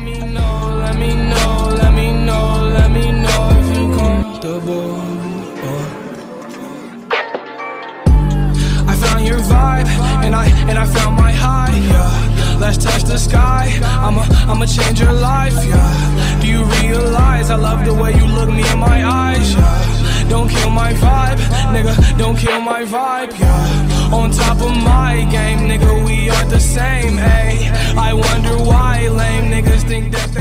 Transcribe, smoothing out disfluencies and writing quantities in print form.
Let me know, let me know, let me know, let me know if you comfortable. I found your vibe, and I found my high, yeah. Let's touch the sky, I'ma change your life, yeah. Do you realize I love the way you look me in my eyes, yeah. Don't kill my vibe, nigga, don't kill my vibe, yeah. On top of my game, nigga, we are the same, ayy. I wonder why lame niggas think that they